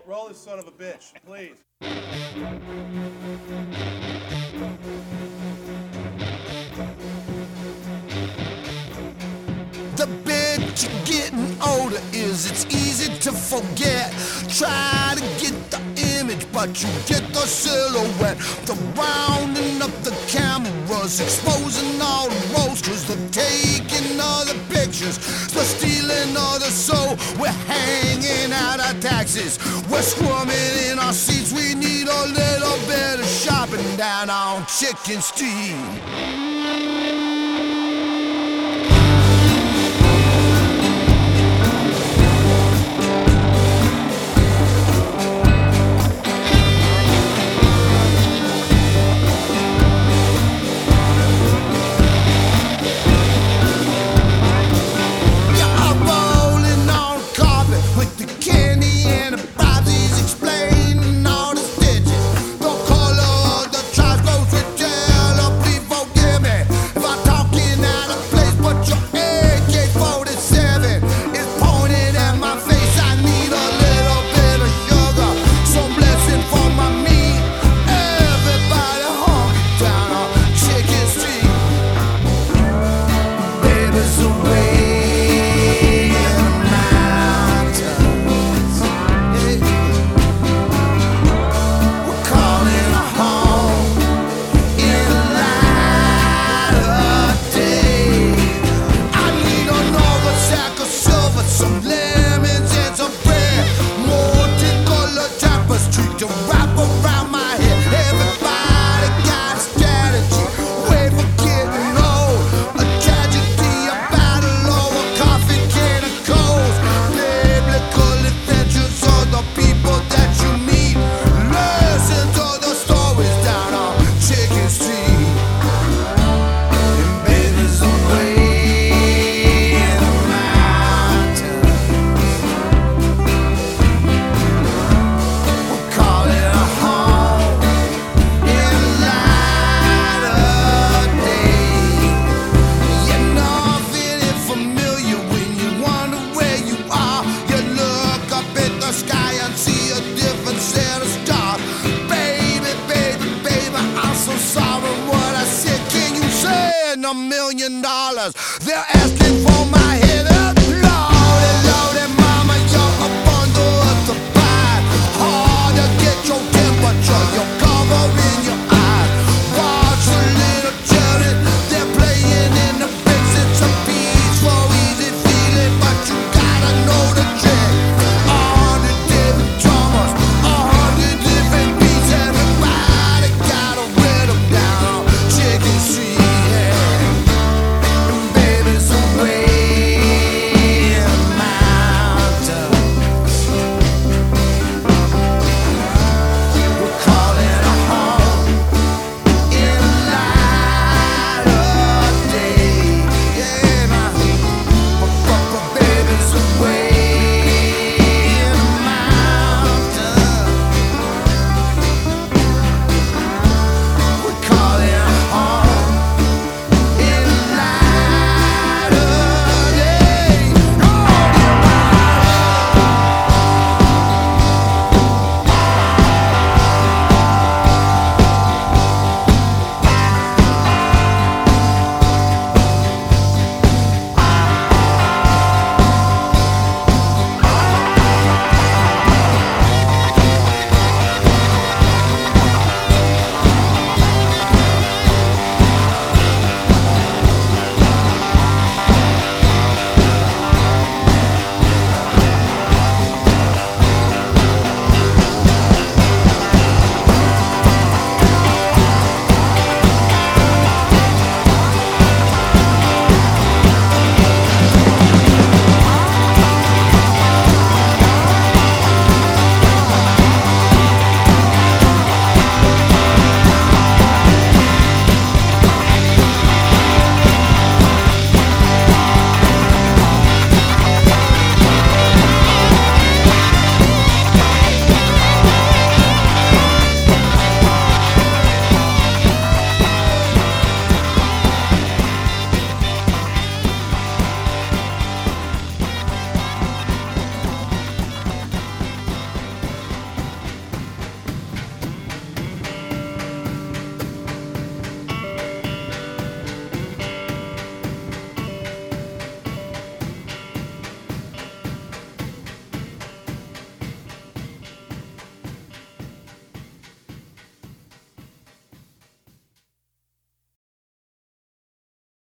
Roll this son of a bitch, please. The bitch you're getting older is, it's easy to forget. Try to get the image, but you get the silhouette. The rounding up the cameras, exposing all the roads, 'cause they're taking all the pictures, they're stealing all the soul. We're hanging out our taxes, we're squirming in our seats. We need a little bit of shopping down on Chicken Street. $1 million. They're asking for my head.